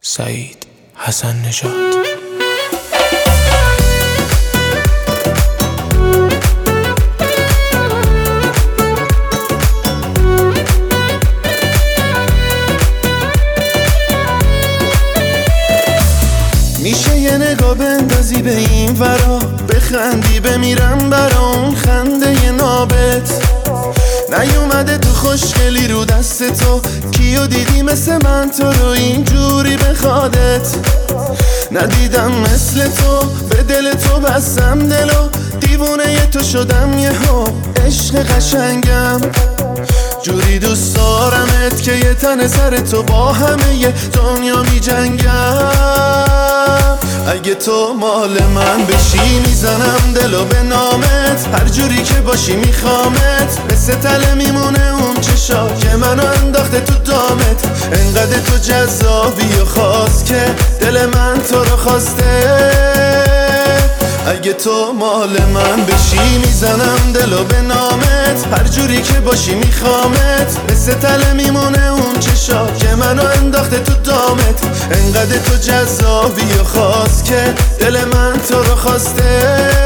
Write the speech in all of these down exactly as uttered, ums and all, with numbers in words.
سعید حسن نژاد. میشه یه نگاه بندازی به این ورا، بخندی بمیرم برا اون خنده نابت. نیومده تو خوشگلی رو دست تو، کیو دیدی مثل من تو رو اینجوری بخوادت. ندیدم مثل تو، به دل تو بستم دلو، دیوونه ی تو شدم یهو عشق قشنگم. جوری دوست دارمت که یه تن سر تو با همه ی دنیا می جنگم. اگه تو مال من بشی میزنم دلو به نامت، هر جوری که باشی میخوامت، مثل تله میمونه اون چشا که منو انداخته تو دامت. انقدر تو جذابی و خاص که دل من تو رو خواسته. اگه تو مال من بشی میزنم دلو به نامت، هر جوری که باشی میخوامت، مثل تله میمونه اون چشا که منو انداخته تو دامت. انقدر تو جذابی و خاص که دل من تو رو خواسته.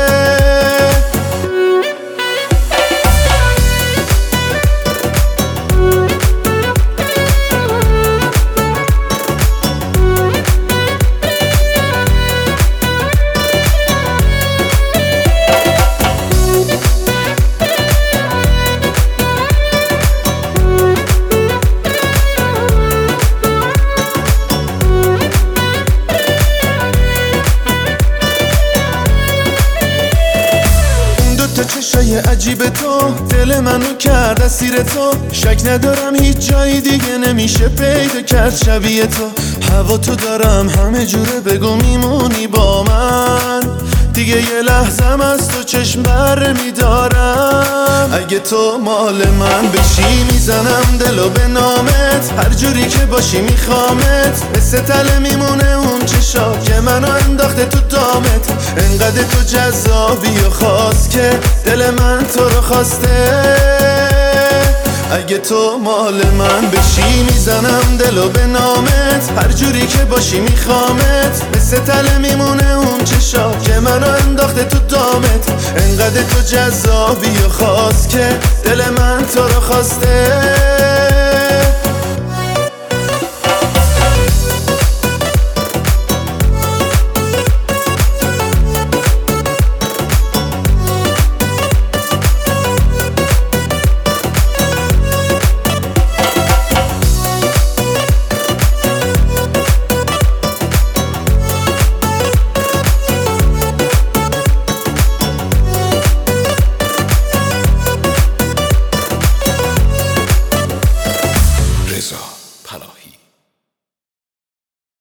چشای عجیب تو دل منو کرد اسیر تو، شک ندارم هیچ جایی دیگه نمیشه پیدا کرد شبیه تو. هوا تو دارم همه جوره، بگو میمونی با من دیگه یه لحظم از تو چشم بر میدارم. اگه تو مال من بشی میزنم دلو به نامت، هر جوری که باشی میخوامت، مثل تله میمونه اون چشا که منو انداخته تو دامت. انقدر تو جذابی و خاص که دل من تو رو خواسته. اگه تو مال من بشی میزنم دلو به نامت، هر جوری که باشی میخوامت، مثل تله میمونه اون چشا که منو انداخته تو دامت. انقدر تو جذابی و خاص که دل من تو رو خواسته.